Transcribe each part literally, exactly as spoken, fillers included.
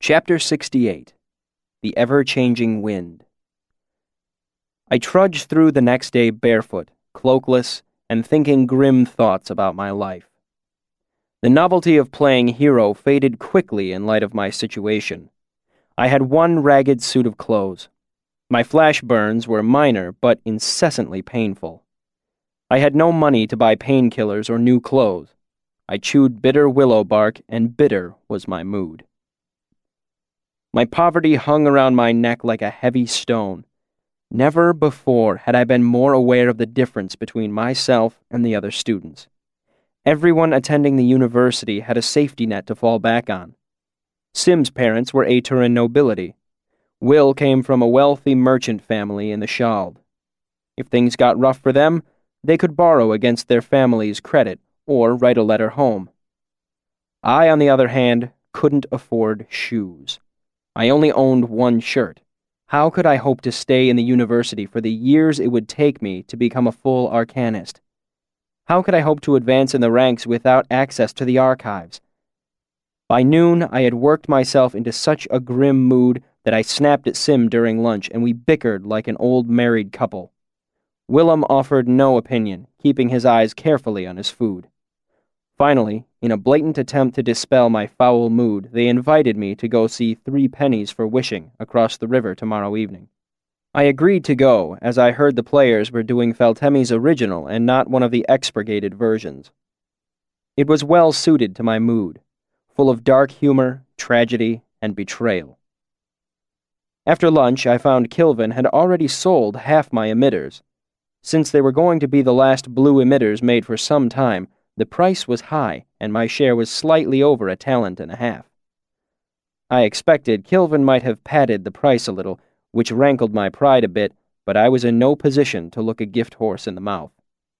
Chapter sixty-eight. The Ever-Changing Wind. I trudged through the next day barefoot, cloakless, and thinking grim thoughts about my life. The novelty of playing hero faded quickly in light of my situation. I had one ragged suit of clothes. My flash burns were minor but incessantly painful. I had no money to buy painkillers or new clothes. I chewed bitter willow bark, and bitter was my mood. My poverty hung around my neck like a heavy stone. Never before had I been more aware of the difference between myself and the other students. Everyone attending the university had a safety net to fall back on. Sim's parents were Aturan nobility. Will came from a wealthy merchant family in the Shald. If things got rough for them, they could borrow against their family's credit or write a letter home. I, on the other hand, couldn't afford shoes. I only owned one shirt. How could I hope to stay in the university for the years it would take me to become a full arcanist? How could I hope to advance in the ranks without access to the archives? By noon, I had worked myself into such a grim mood that I snapped at Sim during lunch, and we bickered like an old married couple. Willem offered no opinion, keeping his eyes carefully on his food. Finally, in a blatant attempt to dispel my foul mood, they invited me to go see Three Pennies for Wishing across the river tomorrow evening. I agreed to go, as I heard the players were doing Feltemi's original and not one of the expurgated versions. It was well suited to my mood, full of dark humor, tragedy, and betrayal. After lunch, I found Kilvin had already sold half my emitters. Since they were going to be the last blue emitters made for some time, the price was high, and my share was slightly over a talent and a half. I expected Kilvin might have padded the price a little, which rankled my pride a bit, but I was in no position to look a gift horse in the mouth.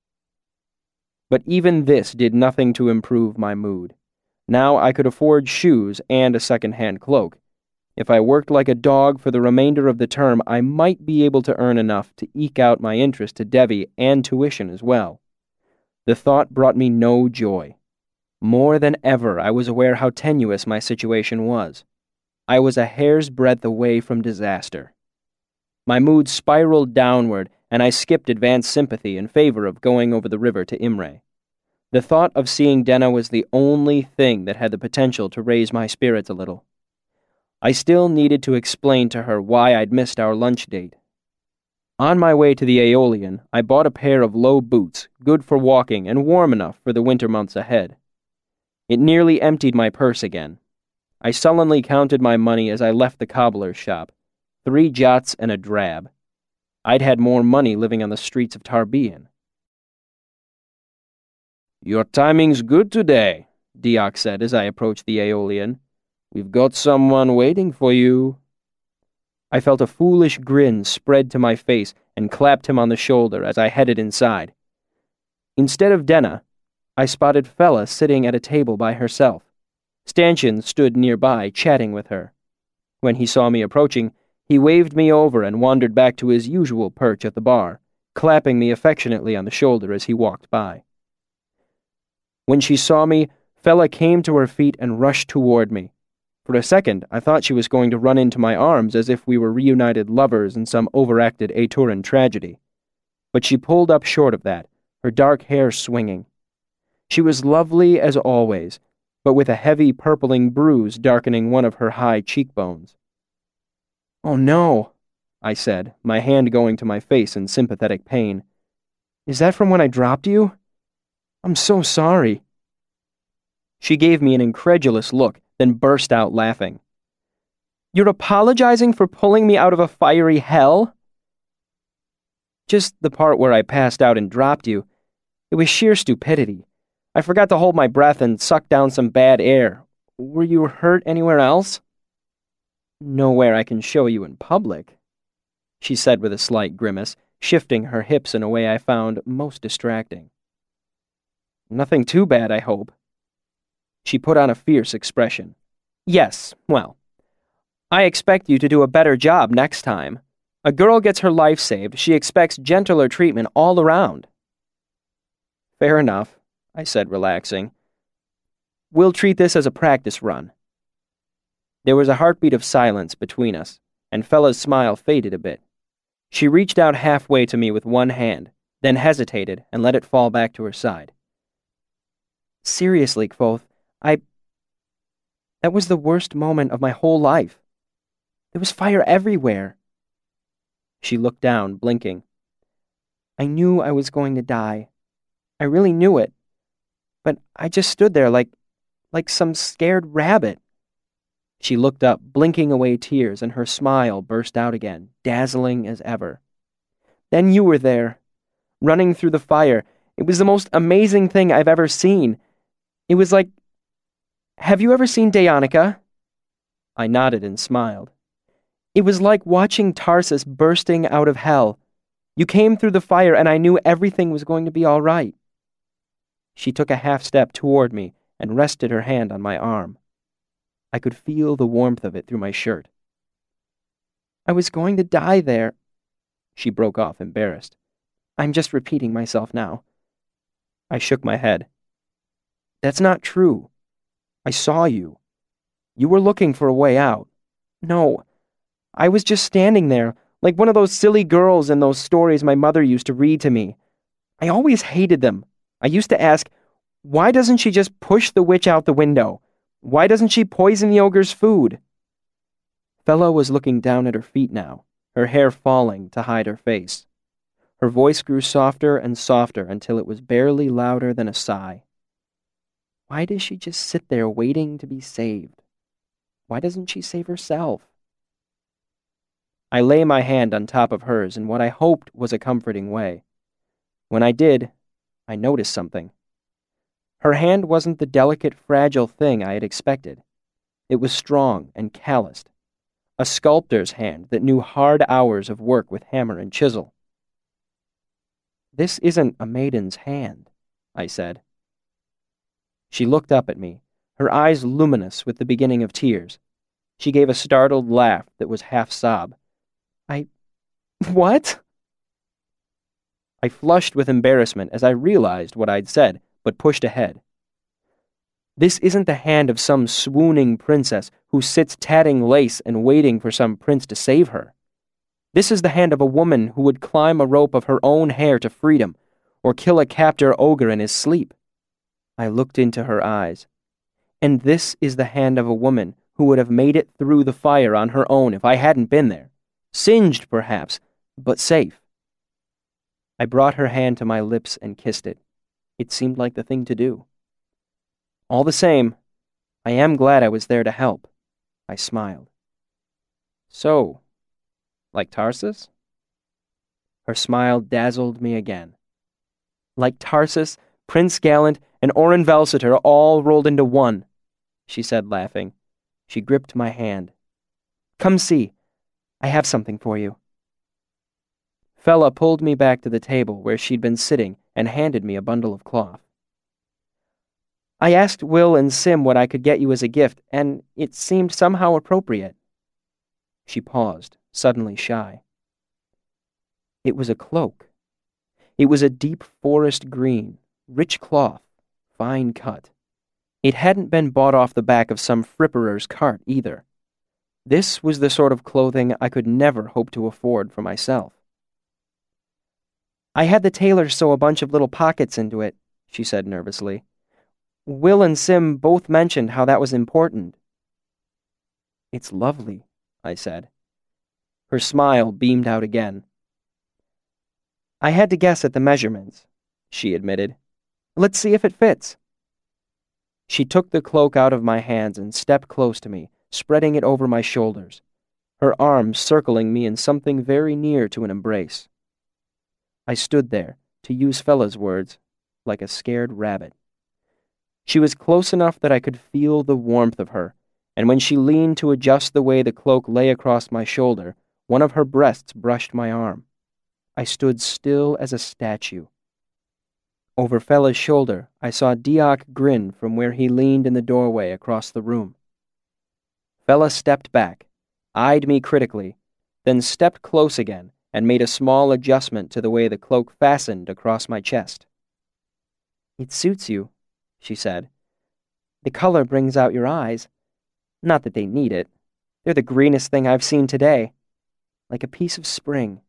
But even this did nothing to improve my mood. Now I could afford shoes and a second-hand cloak. If I worked like a dog for the remainder of the term, I might be able to earn enough to eke out my interest to Devi and tuition as well. The thought brought me no joy. More than ever, I was aware how tenuous my situation was. I was a hair's breadth away from disaster. My mood spiraled downward, and I skipped advanced sympathy in favor of going over the river to Imre. The thought of seeing Denna was the only thing that had the potential to raise my spirits a little. I still needed to explain to her why I'd missed our lunch date. On my way to the Aeolian, I bought a pair of low boots, good for walking and warm enough for the winter months ahead. It nearly emptied my purse again. I sullenly counted my money as I left the cobbler's shop. Three jots and a drab. I'd had more money living on the streets of Tarbean. "Your timing's good today," Diok said as I approached the Aeolian. "We've got someone waiting for you." I felt a foolish grin spread to my face and clapped him on the shoulder as I headed inside. Instead of Denna, I spotted Fela sitting at a table by herself. Stanchion stood nearby, chatting with her. When he saw me approaching, he waved me over and wandered back to his usual perch at the bar, clapping me affectionately on the shoulder as he walked by. When she saw me, Fela came to her feet and rushed toward me. For a second, I thought she was going to run into my arms as if we were reunited lovers in some overacted Aturan tragedy. But she pulled up short of that, her dark hair swinging. She was lovely as always, but with a heavy purpling bruise darkening one of her high cheekbones. "Oh no," I said, my hand going to my face in sympathetic pain. "Is that from when I dropped you? I'm so sorry." She gave me an incredulous look, then burst out laughing. "You're apologizing for pulling me out of a fiery hell?" "Just the part where I passed out and dropped you. It was sheer stupidity. I forgot to hold my breath and suck down some bad air. Were you hurt anywhere else?" "Nowhere I can show you in public," she said with a slight grimace, shifting her hips in a way I found most distracting. "Nothing too bad, I hope." She put on a fierce expression. "Yes, well, I expect you to do a better job next time. A girl gets her life saved, she expects gentler treatment all around." "Fair enough," I said, relaxing. "We'll treat this as a practice run." There was a heartbeat of silence between us, and Fella's smile faded a bit. She reached out halfway to me with one hand, then hesitated and let it fall back to her side. Seriously, Kvothe, I... That was the worst moment of my whole life. There was fire everywhere. She looked down, blinking. I knew I was going to die. I really knew it. But I just stood there like, like some scared rabbit. She looked up, blinking away tears, and her smile burst out again, dazzling as ever. Then you were there, running through the fire. It was the most amazing thing I've ever seen. It was like... Have you ever seen Dayonica? I nodded and smiled. It was like watching Tarsus bursting out of hell. You came through the fire and I knew everything was going to be all right. She took a half step toward me and rested her hand on my arm. I could feel the warmth of it through my shirt. I was going to die there. She broke off, embarrassed. I'm just repeating myself now. I shook my head. That's not true. I saw you. You were looking for a way out. No, I was just standing there, like one of those silly girls in those stories my mother used to read to me. I always hated them. I used to ask, why doesn't she just push the witch out the window? Why doesn't she poison the ogre's food? Fella was looking down at her feet now, her hair falling to hide her face. Her voice grew softer and softer until it was barely louder than a sigh. Why does she just sit there waiting to be saved? Why doesn't she save herself? I lay my hand on top of hers in what I hoped was a comforting way. When I did, I noticed something. Her hand wasn't the delicate, fragile thing I had expected. It was strong and calloused. A sculptor's hand that knew hard hours of work with hammer and chisel. This isn't a maiden's hand, I said. She looked up at me, her eyes luminous with the beginning of tears. She gave a startled laugh that was half sob. I... What? I flushed with embarrassment as I realized what I'd said, but pushed ahead. This isn't the hand of some swooning princess who sits tatting lace and waiting for some prince to save her. This is the hand of a woman who would climb a rope of her own hair to freedom, or kill a captor ogre in his sleep. I looked into her eyes. And this is the hand of a woman who would have made it through the fire on her own if I hadn't been there. Singed, perhaps, but safe. I brought her hand to my lips and kissed it. It seemed like the thing to do. All the same, I am glad I was there to help. I smiled. So, like Tarsus? Her smile dazzled me again. Like Tarsus, Prince Gallant, and Orin Velseter all rolled into one, she said, laughing. She gripped my hand. Come see. I have something for you. Fella pulled me back to the table where she'd been sitting and handed me a bundle of cloth. I asked Will and Sim what I could get you as a gift, and it seemed somehow appropriate. She paused, suddenly shy. It was a cloak. It was a deep forest green, rich cloth, fine cut. It hadn't been bought off the back of some fripperer's cart, either. This was the sort of clothing I could never hope to afford for myself. I had the tailor sew a bunch of little pockets into it, she said nervously. Will and Sim both mentioned how that was important. It's lovely, I said. Her smile beamed out again. I had to guess at the measurements, she admitted. Let's see if it fits. She took the cloak out of my hands and stepped close to me, spreading it over my shoulders, her arms circling me in something very near to an embrace. I stood there, to use Fella's words, like a scared rabbit. She was close enough that I could feel the warmth of her, and when she leaned to adjust the way the cloak lay across my shoulder, one of her breasts brushed my arm. I stood still as a statue. Over Fella's shoulder, I saw Deoch grin from where he leaned in the doorway across the room. Fella stepped back, eyed me critically, then stepped close again and made a small adjustment to the way the cloak fastened across my chest. It suits you, she said. The color brings out your eyes. Not that they need it. They're the greenest thing I've seen today, like a piece of spring.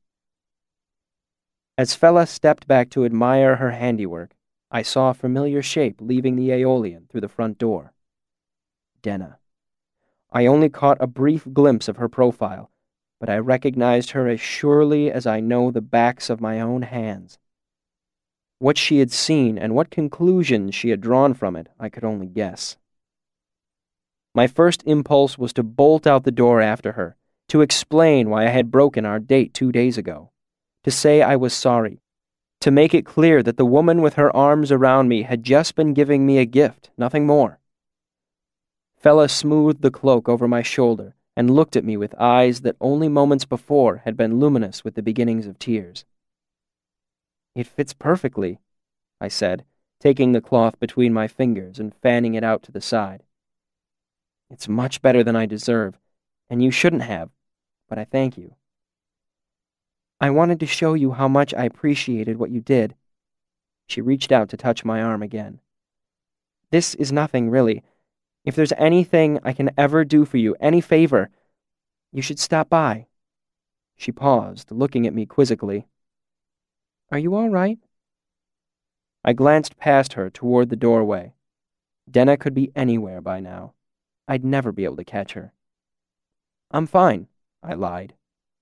As Fela stepped back to admire her handiwork, I saw a familiar shape leaving the Aeolian through the front door. Denna. I only caught a brief glimpse of her profile, but I recognized her as surely as I know the backs of my own hands. What she had seen and what conclusions she had drawn from it, I could only guess. My first impulse was to bolt out the door after her, to explain why I had broken our date two days ago, to say I was sorry, to make it clear that the woman with her arms around me had just been giving me a gift, nothing more. Fela smoothed the cloak over my shoulder and looked at me with eyes that only moments before had been luminous with the beginnings of tears. "It fits perfectly," I said, taking the cloth between my fingers and fanning it out to the side. "It's much better than I deserve, and you shouldn't have, but I thank you. I wanted to show you how much I appreciated what you did." She reached out to touch my arm again. "This is nothing, really. If there's anything I can ever do for you, any favor, you should stop by." She paused, looking at me quizzically. "Are you all right?" I glanced past her toward the doorway. Denna could be anywhere by now. I'd never be able to catch her. "I'm fine," I lied.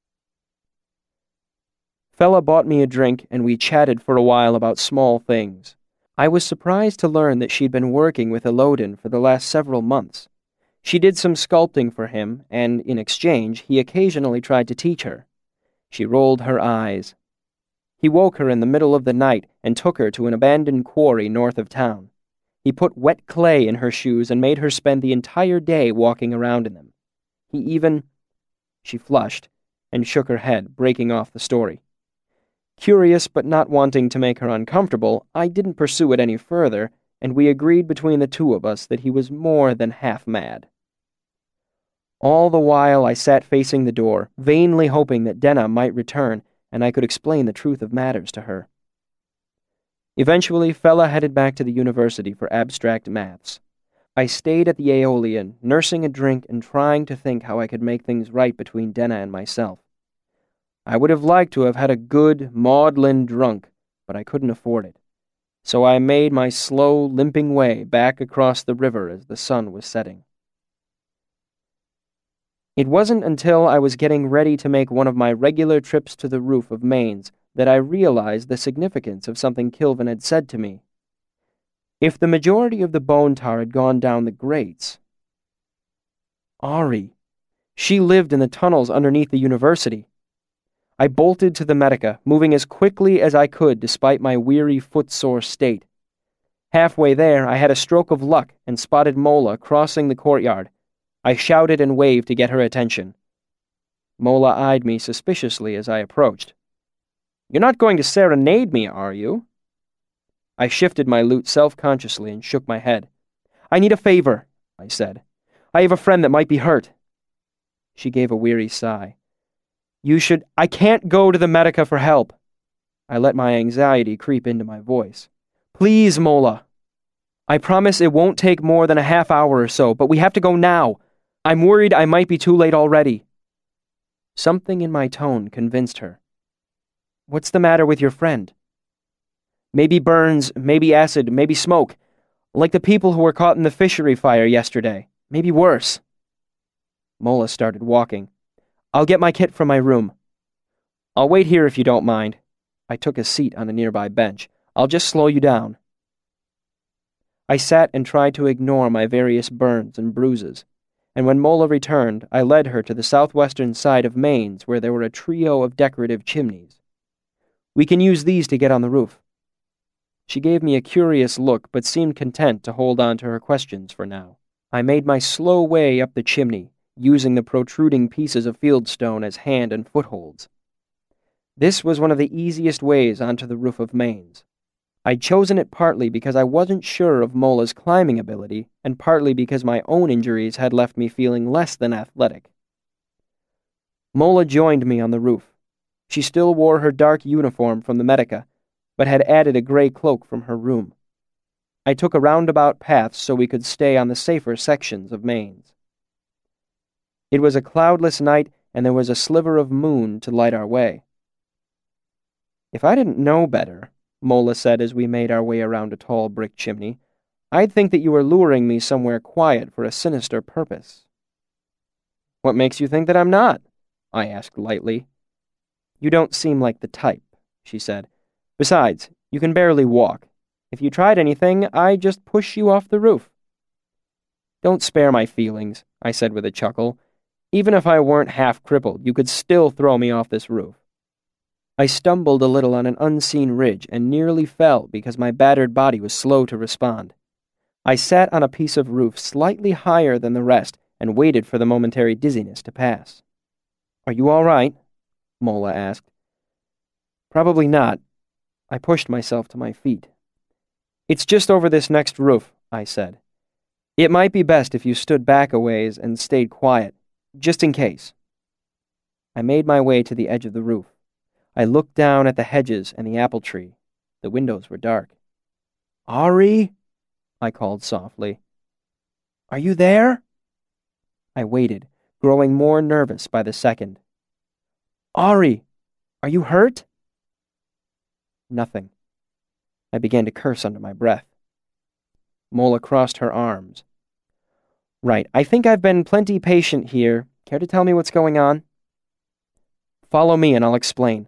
Fela bought me a drink, and we chatted for a while about small things. I was surprised to learn that she'd been working with Elodin for the last several months. She did some sculpting for him, and in exchange, he occasionally tried to teach her. She rolled her eyes. He woke her in the middle of the night and took her to an abandoned quarry north of town. He put wet clay in her shoes and made her spend the entire day walking around in them. He even... She flushed and shook her head, breaking off the story. Curious but not wanting to make her uncomfortable, I didn't pursue it any further, and we agreed between the two of us that he was more than half mad. All the while I sat facing the door, vainly hoping that Denna might return, and I could explain the truth of matters to her. Eventually, Fela headed back to the university for abstract maths. I stayed at the Aeolian, nursing a drink and trying to think how I could make things right between Denna and myself. I would have liked to have had a good, maudlin drunk, but I couldn't afford it. So I made my slow, limping way back across the river as the sun was setting. It wasn't until I was getting ready to make one of my regular trips to the roof of Maine's that I realized the significance of something Kilvin had said to me. If the majority of the bone tar had gone down the grates... Ari. She lived in the tunnels underneath the university. I bolted to the Medica, moving as quickly as I could despite my weary, footsore state. Halfway there, I had a stroke of luck and spotted Mola crossing the courtyard. I shouted and waved to get her attention. Mola eyed me suspiciously as I approached. "You're not going to serenade me, are you?" I shifted my lute self-consciously and shook my head. "I need a favor," I said. "I have a friend that might be hurt." She gave a weary sigh. "You should... I can't go to the Medica for help." I let my anxiety creep into my voice. "Please, Mola. I promise it won't take more than a half hour or so, but we have to go now. I'm worried I might be too late already." Something in my tone convinced her. "What's the matter with your friend?" "Maybe burns, maybe acid, maybe smoke. Like the people who were caught in the fishery fire yesterday. Maybe worse." Mola started walking. "I'll get my kit from my room." "I'll wait here if you don't mind." I took a seat on a nearby bench. "I'll just slow you down." I sat and tried to ignore my various burns and bruises, and when Mola returned, I led her to the southwestern side of Maine's where there were a trio of decorative chimneys. "We can use these to get on the roof." She gave me a curious look but seemed content to hold on to her questions for now. I made my slow way up the chimney, using the protruding pieces of fieldstone as hand and footholds. This was one of the easiest ways onto the roof of Maine's. I'd chosen it partly because I wasn't sure of Mola's climbing ability, and partly because my own injuries had left me feeling less than athletic. Mola joined me on the roof. She still wore her dark uniform from the Medica, but had added a gray cloak from her room. I took a roundabout path so we could stay on the safer sections of Maine's. It was a cloudless night, and there was a sliver of moon to light our way. "If I didn't know better," Mola said as we made our way around a tall brick chimney, "I'd think that you were luring me somewhere quiet for a sinister purpose." "What makes you think that I'm not?" I asked lightly. "You don't seem like the type," she said. "Besides, you can barely walk. If you tried anything, I'd just push you off the roof." "Don't spare my feelings," I said with a chuckle. "Even if I weren't half crippled, you could still throw me off this roof." I stumbled a little on an unseen ridge and nearly fell because my battered body was slow to respond. I sat on a piece of roof slightly higher than the rest and waited for the momentary dizziness to pass. "Are you all right?" Mola asked. "Probably not." I pushed myself to my feet. "It's just over this next roof," I said. "It might be best if you stood back a ways and stayed quiet, just in case." I made my way to the edge of the roof. I looked down at the hedges and the apple tree. The windows were dark. "Ari?" I called softly. "Are you there?" I waited, growing more nervous by the second. "Ari, are you hurt?" Nothing. I began to curse under my breath. Mola crossed her arms. "Right, I think I've been plenty patient here. Care to tell me what's going on?" "Follow me and I'll explain."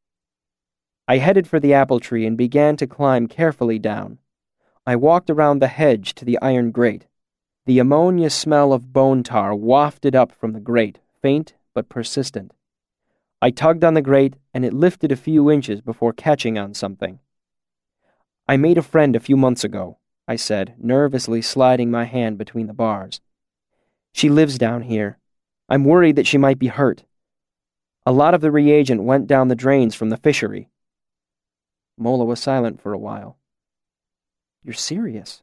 I headed for the apple tree and began to climb carefully down. I walked around the hedge to the iron grate. The ammonia smell of bone tar wafted up from the grate, faint but persistent. I tugged on the grate, and it lifted a few inches before catching on something. "I made a friend a few months ago," I said, nervously sliding my hand between the bars. "She lives down here. I'm worried that she might be hurt. A lot of the reagent went down the drains from the fishery." Mola was silent for a while. "You're serious?"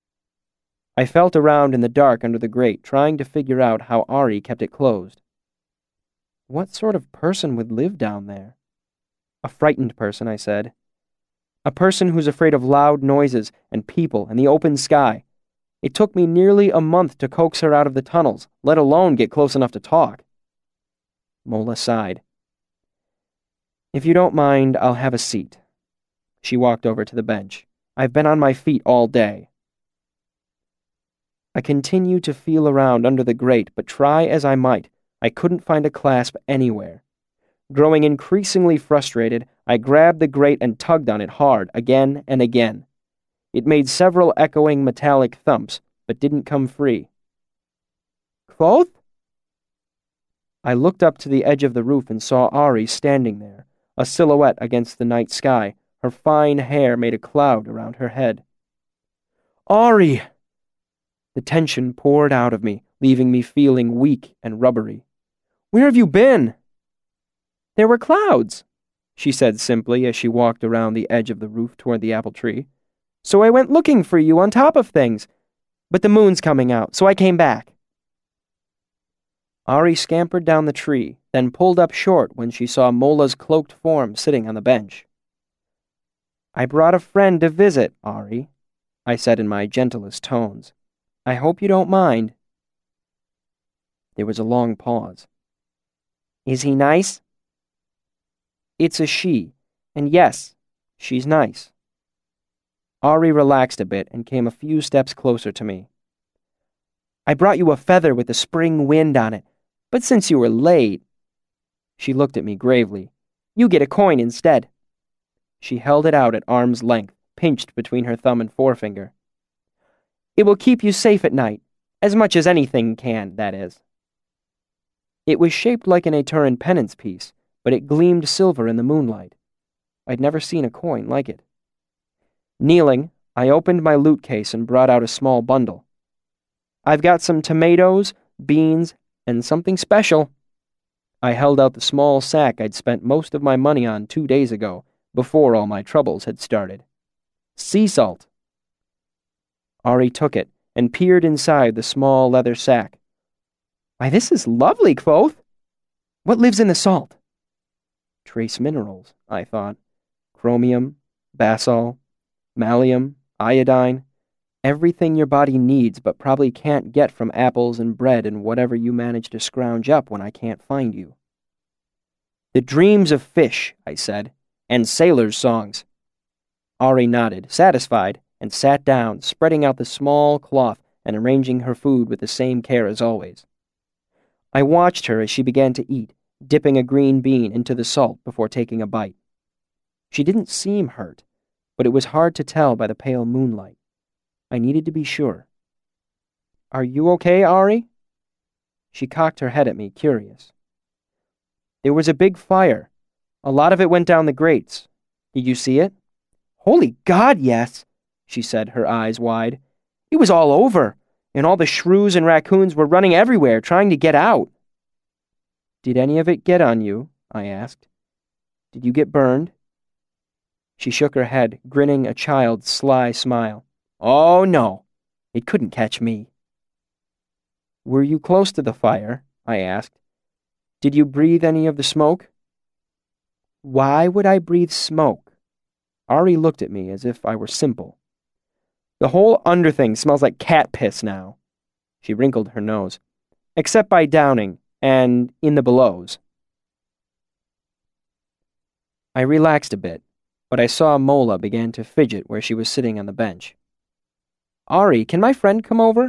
I felt around in the dark under the grate, trying to figure out how Ari kept it closed. What sort of person would live down there? "A frightened person," I said. "A person who's afraid of loud noises and people and the open sky. It took me nearly a month to coax her out of the tunnels, let alone get close enough to talk." Mola sighed. "If you don't mind, I'll have a seat." She walked over to the bench. "I've been on my feet all day." I continued to feel around under the grate, but try as I might, I couldn't find a clasp anywhere. Growing increasingly frustrated, I grabbed the grate and tugged on it hard, again and again. It made several echoing metallic thumps, but didn't come free. "Kvothe?" I looked up to the edge of the roof and saw Ari standing there, a silhouette against the night sky. Her fine hair made a cloud around her head. "Ari!" The tension poured out of me, leaving me feeling weak and rubbery. "Where have you been?" "There were clouds," she said simply as she walked around the edge of the roof toward the apple tree. "So I went looking for you on top of things. But the moon's coming out, so I came back." Ari scampered down the tree, then pulled up short when she saw Mola's cloaked form sitting on the bench. "I brought a friend to visit, Ari," I said in my gentlest tones. "I hope you don't mind." There was a long pause. "Is he nice?" "It's a she, and yes, she's nice." Ari relaxed a bit and came a few steps closer to me. "I brought you a feather with a spring wind on it, but since you were late..." She looked at me gravely. "You get a coin instead." She held it out at arm's length, pinched between her thumb and forefinger. "It will keep you safe at night, as much as anything can, that is." It was shaped like an Aturan penance piece, but it gleamed silver in the moonlight. I'd never seen a coin like it. Kneeling, I opened my loot case and brought out a small bundle. "I've got some tomatoes, beans, and something special." I held out the small sack I'd spent most of my money on two days ago, before all my troubles had started. "Sea salt." Ari took it and peered inside the small leather sack. "Why, this is lovely, Kvothe. What lives in the salt?" Trace minerals, I thought. Chromium, basalt, malleum, iodine, Everything your body needs but probably can't get from apples and bread and whatever you manage to scrounge up when I can't find you. The dreams of fish, I said, and sailors' songs. Ari nodded, satisfied, and sat down, spreading out the small cloth and arranging her food with the same care as always. I watched her as she began to eat, dipping a green bean into the salt before taking a bite. She didn't seem hurt, but it was hard to tell by the pale moonlight. I needed to be sure. "Are you okay, Ari?" She cocked her head at me, curious. "There was a big fire. A lot of it went down the grates. Did you see it?" "Holy God, yes," she said, her eyes wide. "It was all over, and all the shrews and raccoons were running everywhere, trying to get out." "Did any of it get on you?" I asked. "Did you get burned?" She shook her head, grinning a child's sly smile. "Oh, no. It couldn't catch me." "Were you close to the fire?" I asked. "Did you breathe any of the smoke?" "Why would I breathe smoke?" Ari looked at me as if I were simple. "The whole under thing smells like cat piss now." She wrinkled her nose. "Except by Downing, and in the belows." I relaxed a bit, but I saw Mola began to fidget where she was sitting on the bench. "Ari, can my friend come over?"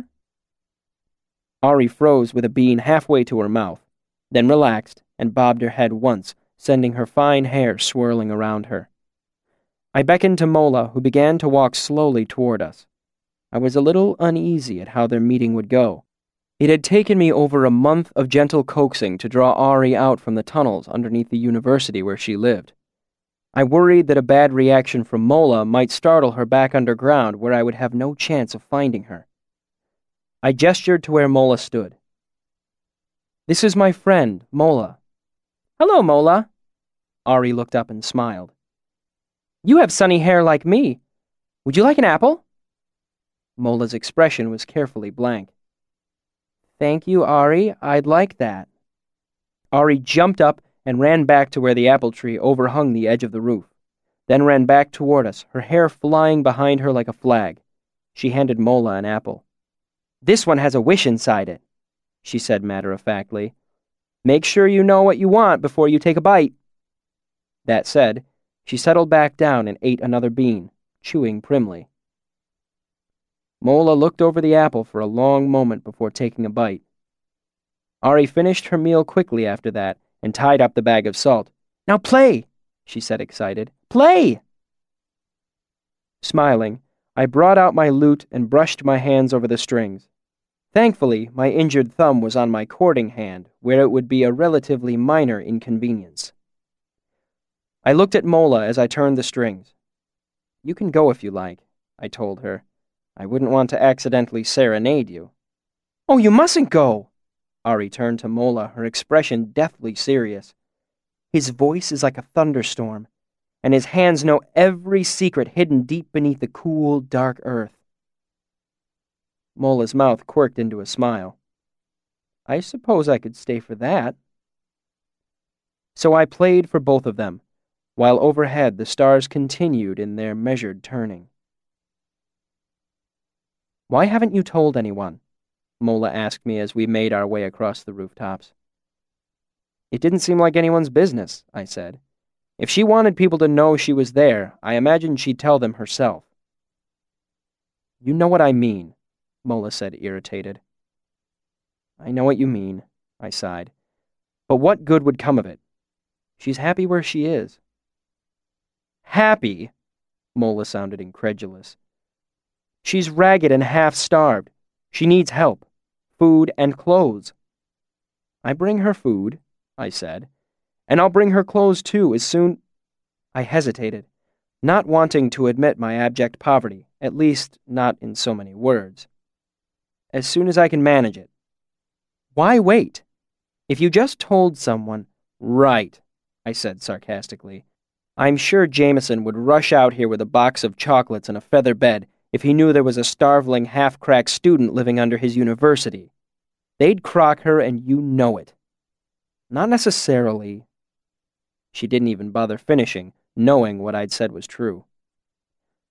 Ari froze with a bean halfway to her mouth, then relaxed and bobbed her head once, sending her fine hair swirling around her. I beckoned to Mola, who began to walk slowly toward us. I was a little uneasy at how their meeting would go. It had taken me over a month of gentle coaxing to draw Ari out from the tunnels underneath the university where she lived. I worried that a bad reaction from Mola might startle her back underground where I would have no chance of finding her. I gestured to where Mola stood. "This is my friend, Mola." "Hello, Mola." Ari looked up and smiled. "You have sunny hair like me. Would you like an apple?" Mola's expression was carefully blank. "Thank you, Ari. I'd like that." Ari jumped up and ran back to where the apple tree overhung the edge of the roof, then ran back toward us, her hair flying behind her like a flag. She handed Mola an apple. "This one has a wish inside it," she said matter-of-factly. "Make sure you know what you want before you take a bite." That said, she settled back down and ate another bean, chewing primly. Mola looked over the apple for a long moment before taking a bite. Ari finished her meal quickly after that and tied up the bag of salt. "Now play," she said, excited. "Play!" Smiling, I brought out my lute and brushed my hands over the strings. Thankfully, my injured thumb was on my cording hand, where it would be a relatively minor inconvenience. I looked at Mola as I turned the strings. "You can go if you like," I told her. "I wouldn't want to accidentally serenade you." "Oh, you mustn't go!" Ari turned to Mola, her expression deathly serious. "His voice is like a thunderstorm, and his hands know every secret hidden deep beneath the cool, dark earth." Mola's mouth quirked into a smile. "I suppose I could stay for that." So I played for both of them, while overhead the stars continued in their measured turning. "Why haven't you told anyone?" Mola asked me as we made our way across the rooftops. "It didn't seem like anyone's business," I said. "If she wanted people to know she was there, I imagined she'd tell them herself." "You know what I mean," Mola said, irritated. "I know what you mean," I sighed. "But what good would come of it? She's happy where she is." "Happy?" Mola sounded incredulous. "She's ragged and half-starved. She needs help. Food and clothes." "I bring her food," I said, "and I'll bring her clothes too as soon—" I hesitated, not wanting to admit my abject poverty, at least not in so many words. "As soon as I can manage it." "Why wait? If you just told someone—" "Right," I said sarcastically. "I'm sure Jameson would rush out here with a box of chocolates and a feather bed if he knew there was a starveling, half-cracked student living under his university. They'd crock her, and you know it." "Not necessarily." She didn't even bother finishing, knowing what I'd said was true.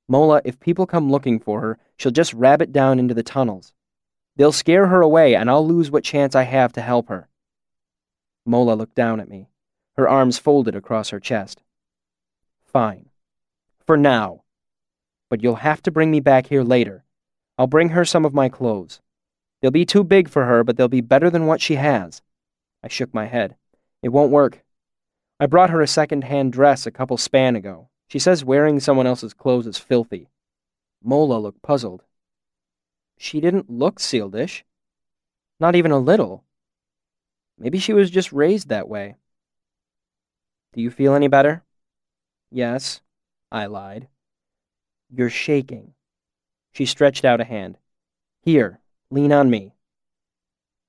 Mola, if people come looking for her, she'll just rabbit down into the tunnels. They'll scare her away, and I'll lose what chance I have to help her. Mola looked down at me, her arms folded across her chest. Fine. For now. But you'll have to bring me back here later. I'll bring her some of my clothes. They'll be too big for her, but they'll be better than what she has. I shook my head. It won't work. I brought her a second-hand dress a couple span ago. She says wearing someone else's clothes is filthy. Mola looked puzzled. She didn't look Sealedish. Not even a little. Maybe she was just raised that way. Do you feel any better? Yes, I lied. You're shaking. She stretched out a hand. Here, lean on me.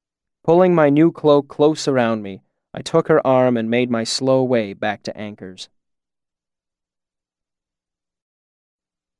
Pulling my new cloak close around me, I took her arm and made my slow way back to Anchor's.